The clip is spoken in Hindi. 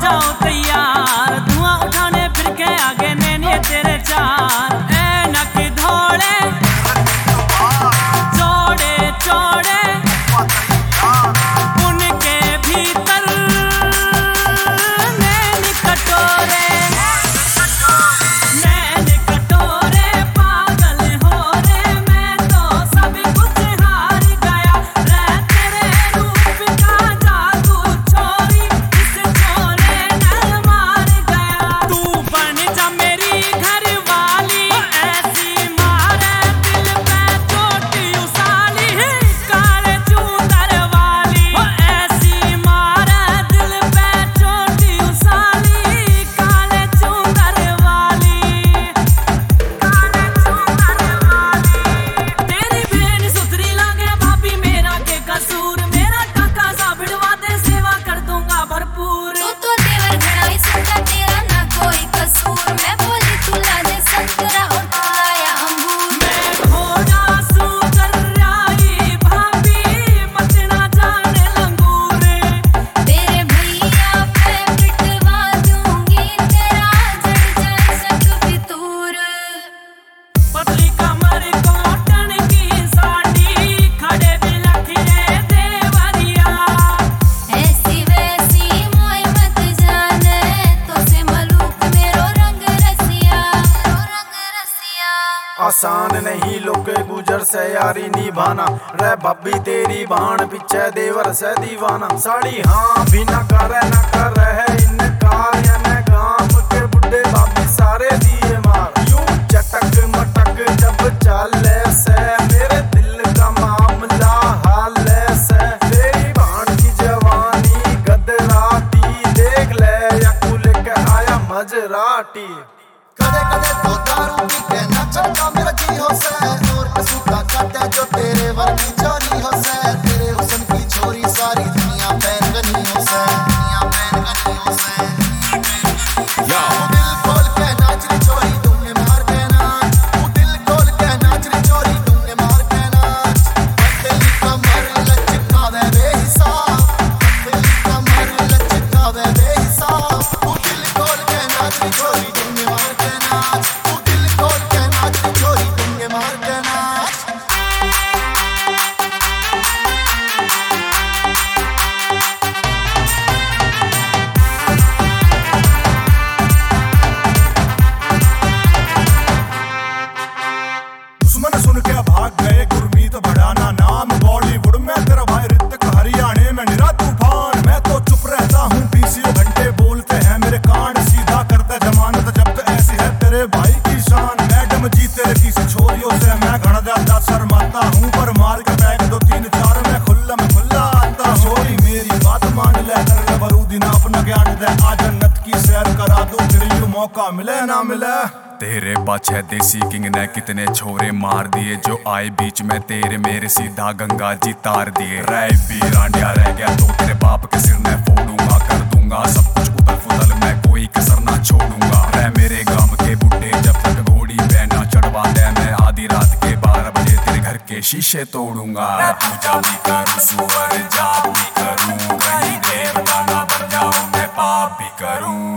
जाओ तैयार, धुआं उठाने फिर के आगे नैने तेरे चार। नक धोड़े चौड़े चौड़े उनके भीतर नैन कटोरे, नैन कटोरे पागल हो रे। मैं तो सब कुछ हार गया रे तेरे रूप का जादू छोरी, इस छोरे ने मार गया। तू बन जा मेरी घर वाली, ऐसी मारे दिल पे चोटी उसाली, काले चूतर वाली। ऐसी मारे दिल पे चोटी उसाली, काले चूतर वाली, काले चूतर वाली। तेरी बहन सुथरी लागे भाभी, मेरा के कसूर। मेरा काका सा भिड़वा दे, सेवा कर दूंगा भरपूर। तू तो देवर घड़ाई सुनता, तेरा ना कोई कसूर। मैं बोली तू ला दे संतरा और तू लाया अंगूर। मैं घोड़ा सू कर्राई भाभी, मत ना जाने लंगूर। तेरे भैया पे पिटवा दूंगी, तेरा जड़ जाए शक फितूर। पतली कमर कॉटन की साड़ी, खड़े बिलखरे देवरिया। ऐसी वैसी मोय मत जाने, तो से मलूक मेरो रंग रसिया, मेरो रंग रसिया। आसान नहीं लोके गुजर से यारी निभाना, रे भाभी तेरी बाण पीछे देवर से दीवाना। साड़ी हाँ भी न कर है इनकार, याने गांव के बुढ़े भाभी सारे दिए मार। यूं चटक मटक जब चाले से, मेरे दिल का मामला हाले से। तेरी बाण की जवानी गदराती, देख ले या कुल के आया मजराटी। कदे कदे तो दारू पी के नचता मेरा जी हो से, और कसूता काटे जो तेरे वर्गी चोरी हो से। तेरे हुस्न की छोरी सारी दुनिया बैनगनी हो से, दुनिया बैनगनी हो से। तू दिल खोल के नाच री छोरी, तुमने मार के नाच। तू दिल खोल के नाच री छोरी, तुमने मार के नाच। पतली कमर लचकावे बेहिसाब, पतली कमर लचकावे बेहिसाब। तू दिल खोल के नाच री छोरी, तुमने मार के नाच। तू दिल खोल के नाच री छोरी, तुमने मार के नाच। दुश्मन सुन के भाग गए गुरमीत बढ़ाना नाम, बॉलीवुड में तेरा भाई ऋतिक, हरियाणे में निरा तूफान। मैं तो चुप रहता हूँ, 20 घंटे बोलते हैं मेरे कान, सीधा करते जमानत जब्त, ऐसी है तेरे भाई की शान। मैडम जी तेरे किसी छोरियों से मैं घड़ ज्यादा शर्माता हूँ, पर मार के बैग 2 3 4 में खुला आता हूँ। छोरी मेरी बात मान ले, कर ले बरूदी ना अपना ज्ञान दे, आ जन्नत की सैर करा दो, तेरी यूं मौका मिले ना मिले। तेरे बाछे देसी किंग ने कितने छोरे मार दिए, जो आए बीच में तेरे मेरे सीधा गंगा जी तार दिए। राय भी रांडिया रह गया तो तेरे बाप के सिर में फोड़ूंगा, कर दूंगा सब कुछ उदल फुदल, मैं कोई कसर ना छोड़ूंगा। रह मेरे गांव के बुड्ढे जब तक घोड़ी पे ना चढ़वा दे, मैं आधी रात के 12 बजे तेरे घर के शीशे तोड़ूंगा। पूजा भी करूं सुअर जाप भी करूं, वही देवता ना बन जाऊं मैं पाप भी करूं।